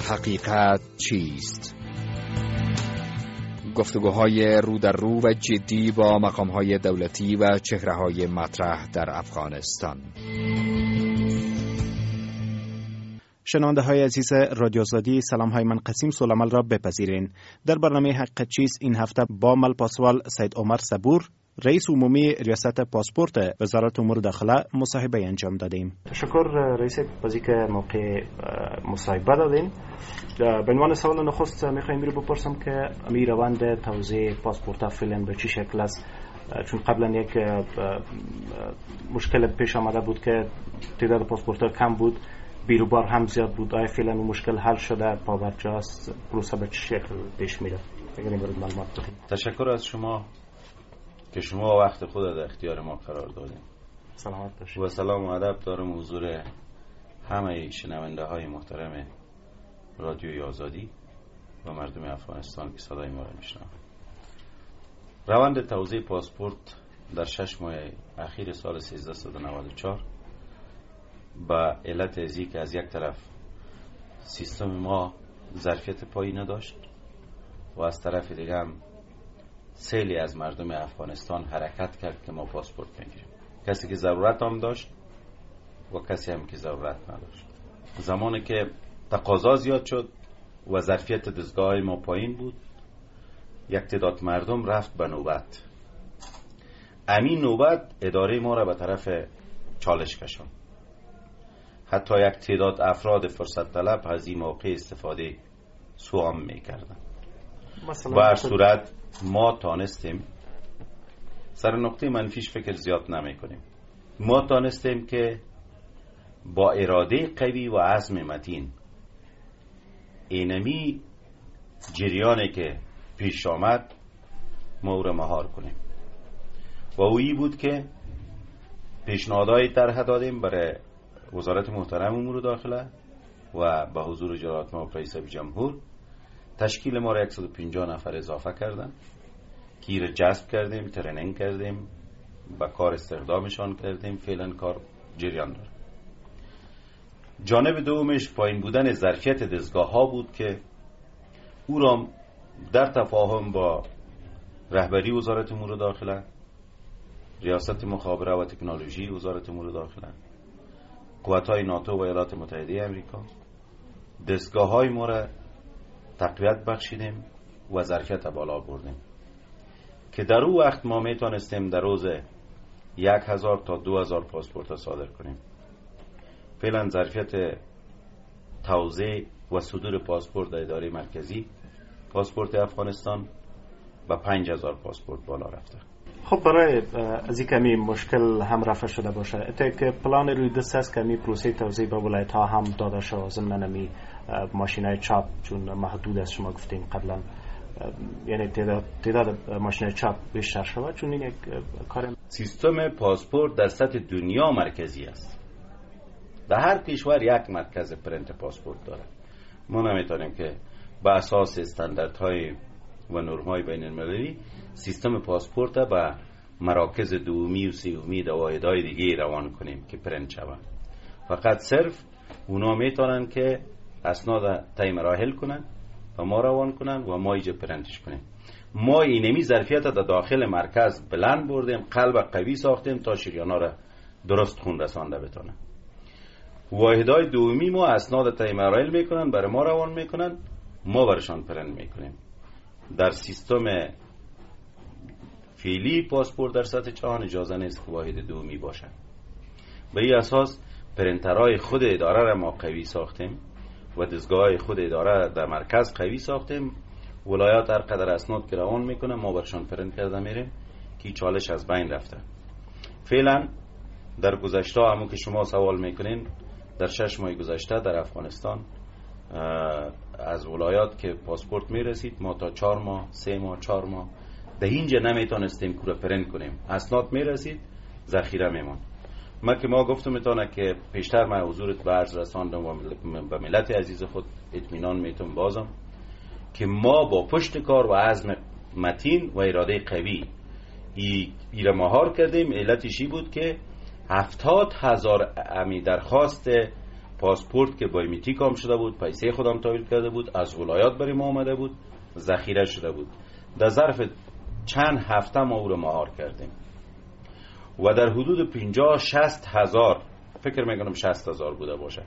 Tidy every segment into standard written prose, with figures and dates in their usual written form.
حقیقت چیست؟ گفتگوهای رو در رو و جدی با مقامهای دولتی و چهره‌های مطرح در افغانستان. شنونده های عزیز رادیو آزادی، سلام های من قسیم سولمال را بپذیرین. در برنامه حقیقت چیست این هفته با ملپاسوال سید عمر صبور، رئیس عمومی ریاست پاسپورت وزارت امور داخله مصاحبه انجام دادیم. تشکر رئیس بازی که موقع مصاحبه دادین. به عنوان سوال نخست میخوایم رو بپرسم که روند توزیع پاسپورت فعلا به چه شکل است؟ چون قبلا یک مشکل پیش آمده بود که تعداد پاسپورت کم بود، بیروبار هم زیاد بود. آیا فعلا اون مشکل حل شده؟ پابرجاست؟ پروسه به چه شکل پیش میره؟ اگر این مورد معلومات بدین. تشکر از شما که شما وقت خود در اختیار ما قرار دادین. سلامت باشید. و سلام و ادب دارم حضور همه شنونده های محترم رادیوی آزادی و مردم افغانستان که صدای ما را میشنوند. روند توزیع پاسپورت در 6 ماه اخیر سال 1394 با علت ازی که از یک طرف سیستم ما ظرفیت پایی نداشت و از طرف دیگه هم سیلی از مردم افغانستان حرکت کرد که ما پاسپورت بگیریم. کسی که ضرورت هم داشت و کسی هم که ضرورت نداشت. زمانی که تقاضا زیاد شد و ظرفیت دستگاه ما پایین بود، یک تعداد مردم رفت به نوبت. امین نوبت اداره ما را به طرف چالش کشاند. حتی یک تعداد افراد فرصت طلب از این موقع استفاده سوام میکردن. به هر صورت ما تانستیم سر نقطه منفیش فکر زیاد نمی کنیم. ما تانستیم که با اراده قوی و عزم متین اینمی جریانی که پیش آمد ما او را مهار کنیم و اویی بود که پیشنهادهای طرح دادیم برای وزارت محترم امور داخله و به حضور جلالت مآب رئیس جمهور. تشکیل ما را 150 نفر اضافه کردن که را جذب کردیم، ترینینگ کردیم، با کار استخدامشان کردیم. فعلا کار جریان داره. جانب دومش پایین بودن ظرفیت دستگاه ها بود که او را در تفاهم با رهبری وزارت امور داخله، ریاست مخابره و تکنولوژی وزارت امور داخله، قوت‌های ناتو و ایالات متحده آمریکا، دستگاه‌های ما را تقویت بخشیدیم و ظرفیت بالا بردیم که در اون وقت ما میتونستیم در روز 1000 تا 2000 پاسپورت صادر کنیم. فعلا ظرفیت توزیع و صدور پاسپورت در اداره مرکزی پاسپورت افغانستان به 5000 پاسپورت بالا رفته. خب برای از این کمی مشکل هم رفع شده باشه، اتا که پلان روی دست است که می پروسه توزیع به ولایت ها هم داده شد ضمن نمی ماشینای چاپ، چون محدود است شما گفتین قبلا، یعنی تعداد ماشینای چاپ بیشتر شود، چون این یک کار. سیستم پاسپورت در سطح دنیا مرکزی است. در هر کشور یک مرکز پرنت پاسپورت داره. ما نمیتونیم که با اساس استانداردهای و نرم‌های بین‌المللی سیستم پاسپورت به مراکز دومی و سومی و واحدهای دیگه روان کنیم که پرنت شود. فقط صرف اونا میتونن که اسناد طی مراحل کنن و ما روان کنن و ما ایجا پرنتش کنیم. ما اینمی ظرفیت در داخل مرکز بلند بردیم، قلب قوی ساختیم تا شریانا را درست خون رسانده بتونه. واحدهای دومی ما اسناد طی مراحل میکنن، برای ما روان میکنن، ما برشان پرنت میکنیم. در سیستم فعلی پاسپورت در سطح جهان اجازه نیست که واحد دومی باشن. به این اساس پرنترهای خود اداره را ما قوی ساختیم و دستگاه خود اداره در مرکز قوی ساختیم. ولایات هر قدر اسناد که روان میکنه ما برشان پرنت کرده میریم که چالش از بین رفته. فعلا در گذشته همون که شما سوال میکنین، در 6 ماه گذشته در افغانستان از ولایات که پاسپورت میرسید ما تا 4 ماه 3 ماه 4 ماه در اینجا نمیتونستیم کور پرنت کنیم. اسناد میرسید ذخیره میموند. ما گفتم میتونه که پیشتر من حضورت به عرض رساندم و به ملت عزیز خود اطمینان میتونم بازم که ما با پشت کار و عزم متین و اراده قوی ایره مهار کردیم. علتشی بود که 70,000 درخواست پاسپورت که بایومتریک هم شده بود، پیسه خودم تحویل کرده بود، از ولایات برای ما آمده بود، ذخیره شده بود. در ظرف چند هفته ما او رو مهار کردیم و در حدود 50-60 هزار، فکر میکنم 60 هزار بوده باشه،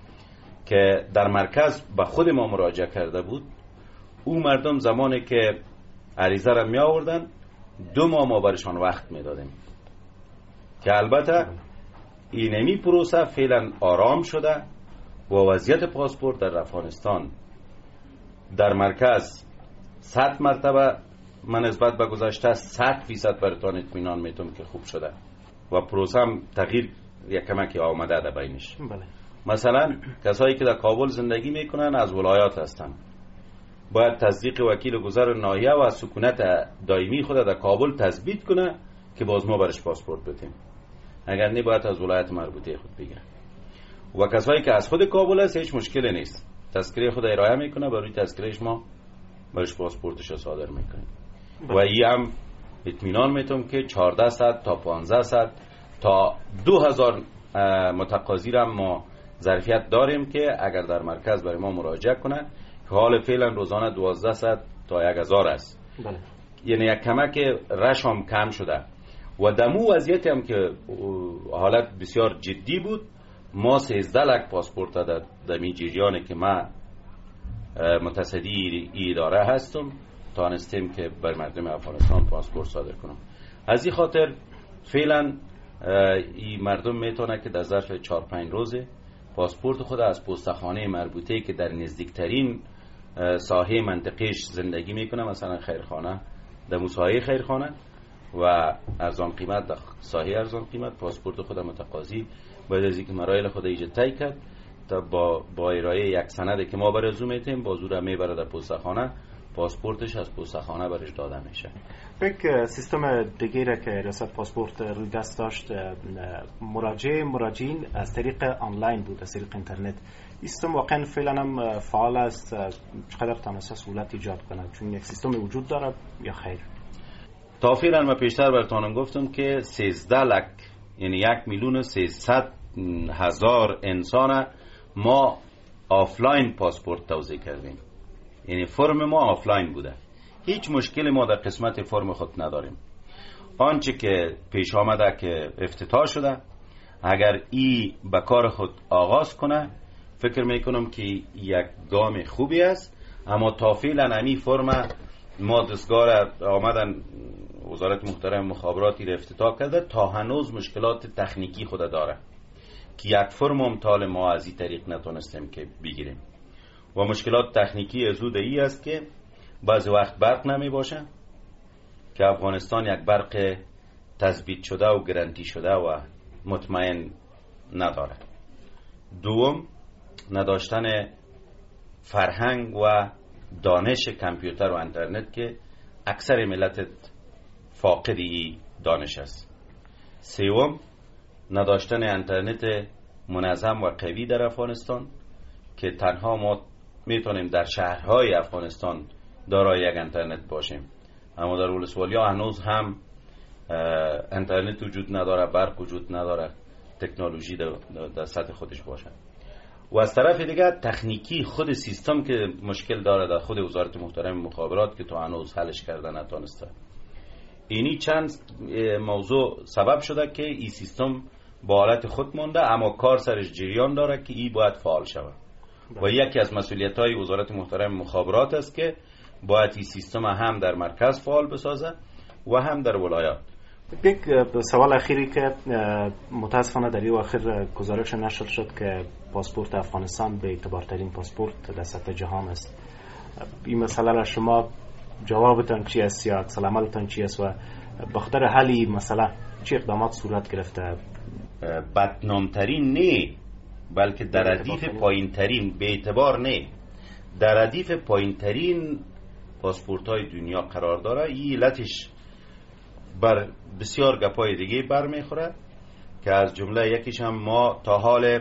که در مرکز به خود ما مراجعه کرده بود. او مردم زمانی که عریضه را می آوردن 2 ماه ما برشان وقت می دادیم، که البته اینمی پروسه فعلا آرام شده و وضعیت پاسپورت در افغانستان در مرکز 100 مرتبه من نسبت به گذشته 100% براتون اطمینان میتونم که خوب شده و پروسه هم تغییر یک کمکی آمده در بینش. بله. مثلا کسایی که در کابل زندگی میکنن از ولایات هستن، باید تصدیق وکیل گذر ناحیه و سکونت دائمی خود در کابل تثبیت کنه که باز ما برش پاسپورت بدیم، اگر نه باید از ولایت مربوطه خود بگیره. و کسایی که از خود کابل است هیچ مشکلی نیست، تذکره خود ارائه میکنه، برای تذکرهش ما برش پاسپورتش صادر میکنیم. و این هم اطمینان میتونم که 1400 تا 1500 تا 2000 متقاضی را ما ظرفیت داریم که اگر در مرکز برای ما مراجعه کنه، که حال فعلا روزانه 1200 تا 1000 است. بله. یعنی یک کمک رش هم کم شده و دمو وضعیت هم که حالت بسیار جدی بود، ما 13 لک پاسپورت در دمی جریانی که ما متصدی اداره هستم تانستیم که بر مردم افغانستان پاسپورت صادر کنم. از این خاطر فعلا این مردم میتونه که در ظرف 4-5 روزه پاسپورت خود از پستخانه مربوطه که در نزدیکترین ساحه منطقهش زندگی میکنه، مثلا خیرخانه، در ساحه خیرخانه و ارزان قیمت، در ساحه ارزان قیمت، پاسپورت خود متقاضی باید از اینکه مراحل خود ایجاد طی کرد تا با ارائه یک سنده که ما برای زو میتیم با زور میبره در پستخانه، پاسپورتش از پستخانه برش داده میشه. یک سیستم دیگه که ریاست پاسپورت روی دست داشت، مراجعین از طریق آنلاین بود، از طریق اینترنت. سیستم واقعا فعلا هم فعال است، چقدر تونسته سهولت ایجاد کنه؟ چون یک سیستم وجود داره یا خیر؟ تا فعلا ما پیشتر براتونم گفتم که 13 لک، یعنی 1,300,000 انسان ما آفلاین پاسپورت توزیع کردیم، یعنی فرم ما آفلاین بوده. هیچ مشکلی ما در قسمت فرم خود نداریم. آنچه که پیش آمده که افتتاح شده، اگر ای به کار خود آغاز کنه فکر میکنم که یک گام خوبی است. اما تا فعلا همی فرم ما دستگاه آمدن وزارت محترم مخابراتی را افتتاح کرده، تا هنوز مشکلات تکنیکی خود داره که یک فرم امتال ما از این طریق نتونستیم که بگیریم و مشکلات تکنیکی زود ای است که بعضی وقت برق نمی باشه، که افغانستان یک برق تثبیت شده و گرانتی شده و مطمئن نداره. دوم، نداشتن فرهنگ و دانش کامپیوتر و اینترنت که اکثر ملت فاقدی دانش است. سوم، نداشتن اینترنت منظم و قوی در افغانستان که تنها ما میتونیم در شهرهای افغانستان دارای یک اینترنت باشیم، اما در ولسوالیا هنوز هم اینترنت وجود نداره، برق وجود نداره، تکنولوژی در سطح خودش باشه. و از طرف دیگر تکنیکی خود سیستم که مشکل داره در خود وزارت محترم مخابرات که تو هنوز حلش کرده نتونسته. اینی چند موضوع سبب شده که این سیستم با حالت خود مونده، اما کار سرش جریان داره که این باید فعال شود و یکی از مسئولیت‌های وزارت محترم مخابرات است که باید این سیستم هم در مرکز فعال بسازه و هم در ولایات. یک سوال اخیری که متاسفانه در این آخر گزارش نشر شد که پاسپورت افغانستان به اعتبارترین پاسپورت در سطح جهان است. این مسئله را شما جوابتان چی است یا عکس العملتان چی است و بخاطر حل این مسئله چه اقدامات صورت گرفته؟ بدنامترین نه، بلکه در ردیف پایینترین، به اعتبار نه، در ردیف پایینترین پاسپورت های دنیا قرار داره. این علتش بر بسیار گپای دیگه برمیخوره که از جمله یکیش هم ما تا حال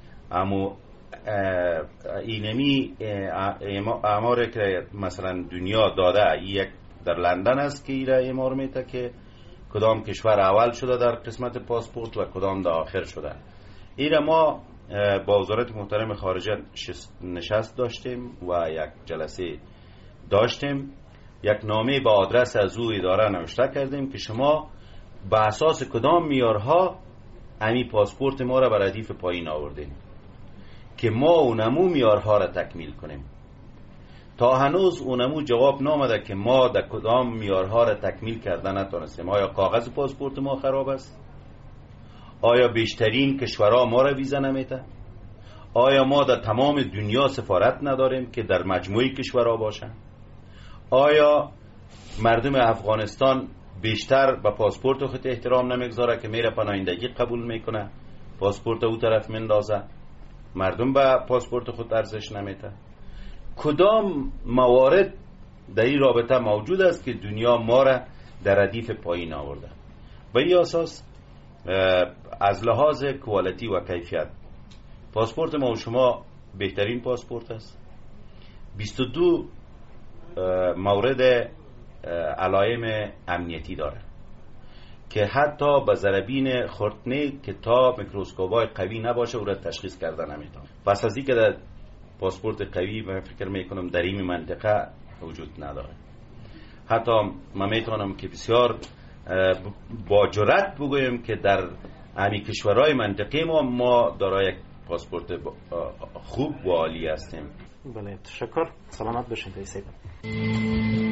اینمی اعمار که مثلا دنیا داده، یک در لندن است که ایره اعمار میته که کدام کشور اول شده در قسمت پاسپورت و کدام در آخر شده. ایره ما با وزارت محترم خارجه نشست داشتیم و یک جلسه داشتیم. یک نامه با آدرس از او اداره نوشته کردیم که شما به اساس کدام معیارها امی پاسپورت ما را بر ردیف پایین آوردین که ما اونمو معیارها را تکمیل کنیم. تا هنوز اونمو جواب نامده که ما در کدام معیارها را تکمیل کردن نتونستیم. آیا کاغذ پاسپورت ما خراب است؟ آیا بیشترین کشورها ما را ویزا نمیده؟ آیا ما در تمام دنیا سفارت نداریم که در مجموعه کشورها باشن؟ آیا مردم افغانستان بیشتر به پاسپورت خود احترام نمیگذاره که میره پناهندگی قبول میکنه، پاسپورت او طرف مندازه، مردم به پاسپورت خود ارزش نمیده؟ کدام موارد در این رابطه موجود است که دنیا ما را در ردیف پایین آورده؟ به این اساس از لحاظ کوالیتی و کیفیت پاسپورت ما و شما بهترین پاسپورت است. 22 مورد علائم امنیتی داره که حتی به ضربین خردنه که تا میکروسکوپ‌های قوی نباشه او را تشخیص کرده نمیتونه. پس از اینکه در پاسپورت قوی من فکر میکنم در این منطقه وجود نداره. حتی من میتونم که بسیار با جرأت بگویم که در همین کشورهای منطقه ما دارای یک پاسپورت خوب و عالی هستیم. بله، تشکر. سلامت باشید.